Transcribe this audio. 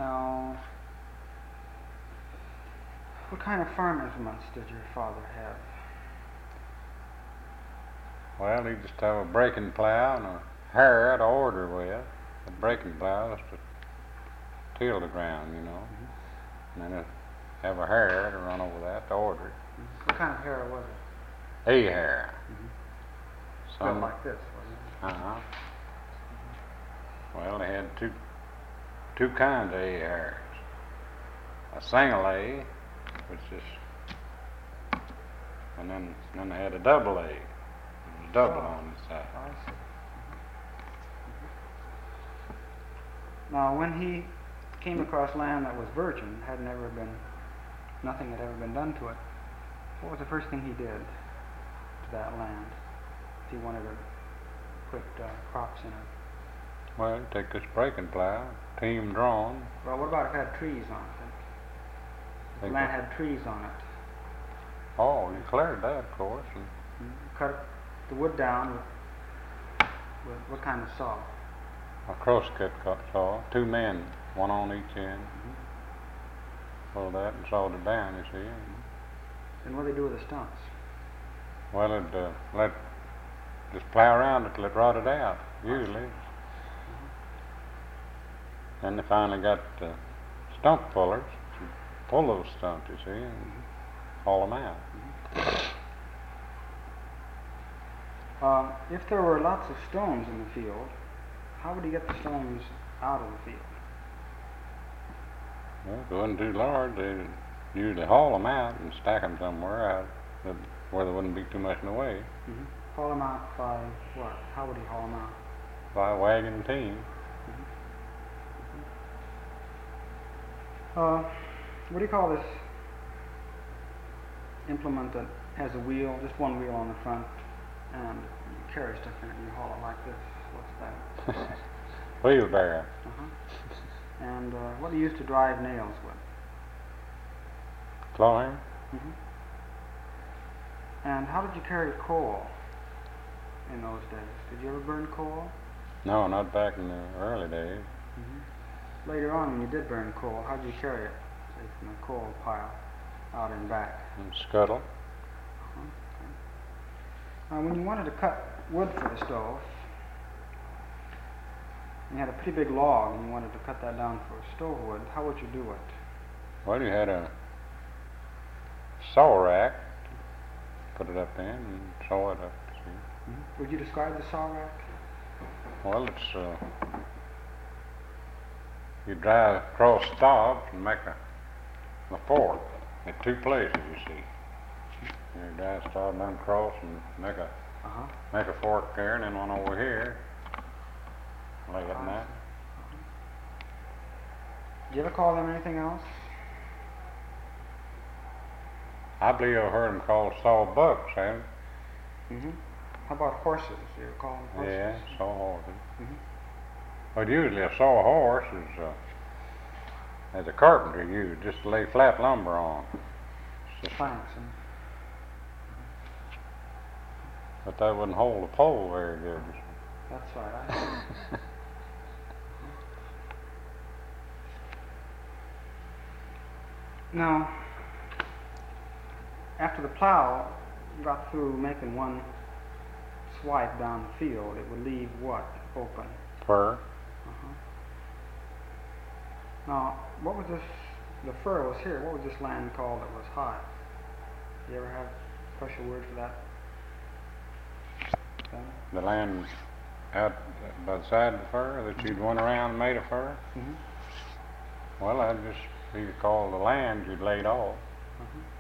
Now, what kind of farm implements did your father have? Well, he just have a breaking plow and a harrow to order with. The breaking plow is to till the ground, you know. And then it have a harrow to run over that to order it. What kind of harrow was it? A harrow. Built like this, wasn't it? Uh-huh. Well, they had two kinds of A harrows. A single A, which is, and then they had a double A. It was double on the side. I see. Now, when he came across land that was virgin, nothing had ever been done to it, what was the first thing he did to that land if he wanted to put crops in it? Well, take this breaking plow, team drawn. Well, what about if it had trees on it? If the land had trees on it. Oh, you cleared that, of course. And cut the wood down with what kind of saw? a crosscut saw, 2 men, one on each end. Pulled that and sawed it down, you see. And what do they do with the stumps? Well, it'd just plow around it till it rotted out, usually. Then they finally got stump pullers to pull those stumps, you see, and haul them out. If there were lots of stones in the field, how would he get the stones out of the field? Well, if it wasn't too large, they'd usually haul them out and stack them somewhere out where there wouldn't be too much in the way. Haul them out by what? How would he haul them out? By wagon and team. What do you call this implement that has a wheel, just one wheel on the front, and you carry stuff in it and you haul it like this? What's that? Wheelbarrow. And what do you use to drive nails with? Claw hammer? And how did you carry coal in those days? Did you ever burn coal? No, not back in the early days. Later on, when you did burn coal, how did you carry it, say, from the coal pile out and back? And scuttle. Now, when you wanted to cut wood for the stove, you had a pretty big log and you wanted to cut that down for stove wood, how would you do it? Well, you had a saw rack, put it up in and saw it up, see. Would you describe the saw rack? Well, it's, you drive across stalks and make a fork at 2 places, you see. You drive stalk down across and make a fork there, and then one over here. Like it in that. Did you ever call them anything else? I believe I've heard them called sawbucks, haven't you? How about horses? You ever call them horses? Yeah, saw horses. But usually a saw horse is as a carpenter used, just to lay flat lumber on. Planks. But that wouldn't hold the pole very good. That's right. Now, after the plow got through making one swipe down the field, it would leave what open? Fur. Now, what was this? The fur was here. What was this land called that was high? Do you ever have a special word for that? The land out by the side of the fur that you'd went around and made a fur? Well, that'd just be called the land you'd laid off.